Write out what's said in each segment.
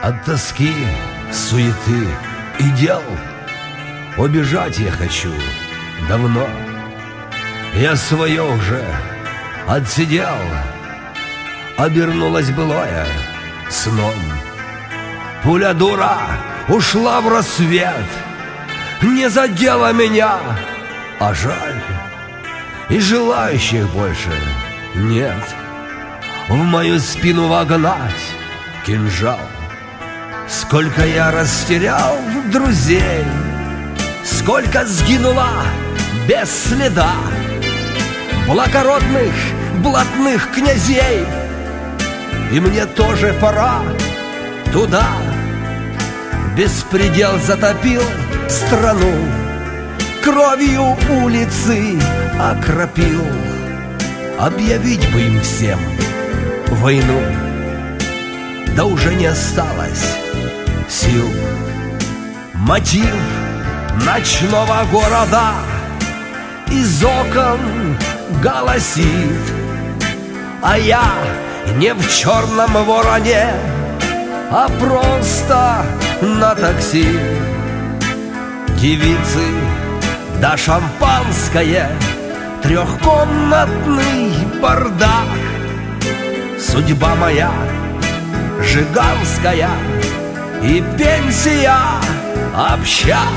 От тоски, суеты и дел убежать я хочу давно. Я свое уже отсидел, обернулось былое сном. Пуля дура ушла в рассвет, не задела меня, а жаль. И желающих больше нет в мою спину вогнать кинжал. Сколько я растерял друзей, сколько сгинула без следа благородных, блатных князей. И мне тоже пора туда. Беспредел затопил страну, кровью улицы окропил. Объявить бы им всем войну, да уже не осталось сил. Мотив ночного города из окон голосит, а я не в черном вороне, а просто на такси. Девицы да шампанское, трехкомнатный бардак. Судьба моя жиганская и пенсия общак.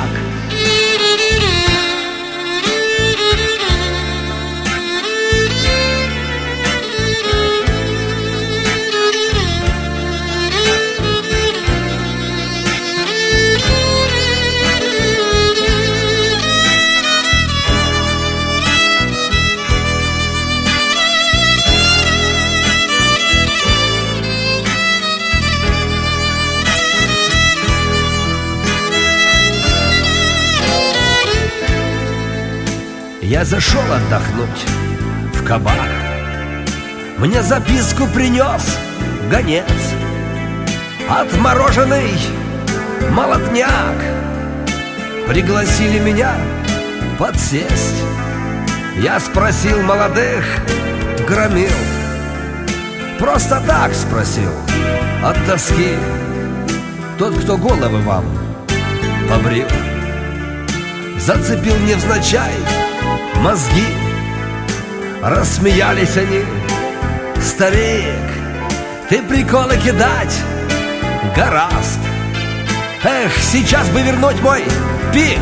Я зашел отдохнуть в кабак. Мне записку принес гонец, отмороженный молотняк. Пригласили меня подсесть. Я спросил молодых громил, просто так спросил от тоски. Тот, кто головы вам побрил, зацепил невзначай мозги. Рассмеялись они: старик, ты приколы кидать гораст. Эх, сейчас бы вернуть мой пик,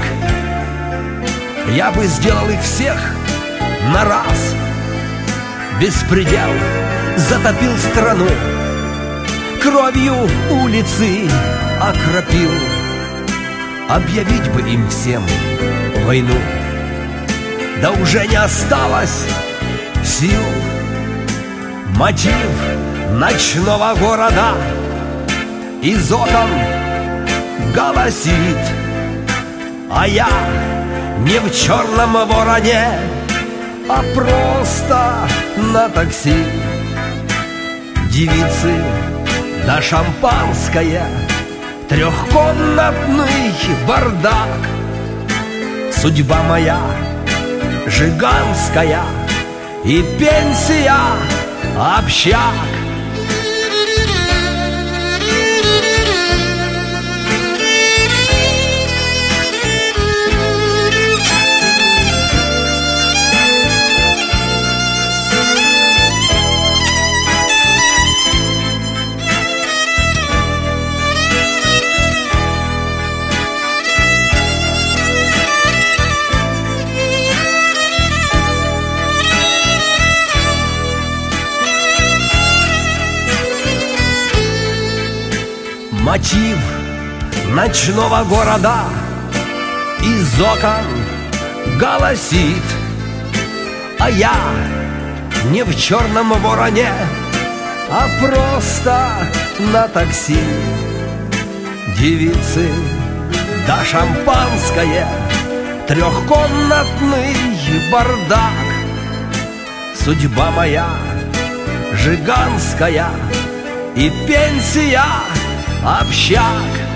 я бы сделал их всех на раз. Беспредел затопил страну, кровью улицы окропил. Объявить бы им всем войну, да уже не осталось сил. Мотив ночного города из окон голосит, а я не в черном вороне, а просто на такси. Девицы да шампанское, трехкомнатный бардак. Судьба моя жиганская и пенсия общак. Мотив ночного города из окон голосит, а я не в черном вороне, а просто на такси. Девицы да шампанское, трехкомнатный бардак. Судьба моя жиганская и пенсия общак.